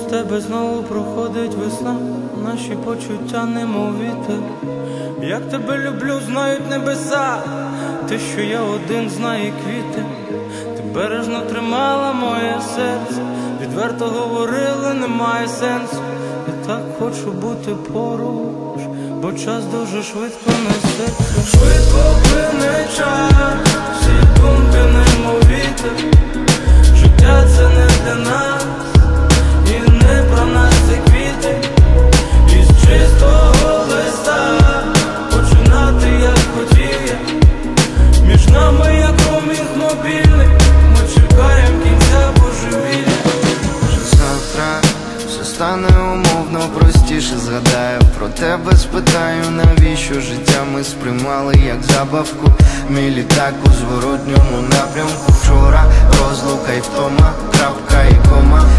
тебе знову проходить весна, наші почуття немов вітер. Як тебе люблю, знають небеса, те, що я один, знає квіти. Ти бережно тримала моє серце, відверто говорили, немає сенсу. Я так хочу бути поруч, бо час дуже швидко несеться. Швидко плине час, всі думки немов вітер. Життя це не для нас, і не про нас це квіти. Із чистого листа починати як хотів я. Між нами як проміг мобільний, ми чекаємо кінця божевілля. Вже завтра все стане умовно простіше, згадаю про тебе, спитаю, навіщо життя ми сприймали як забавку. Мій літак у зворотньому напрямку. Вчора розлука і втома, крапка і кома.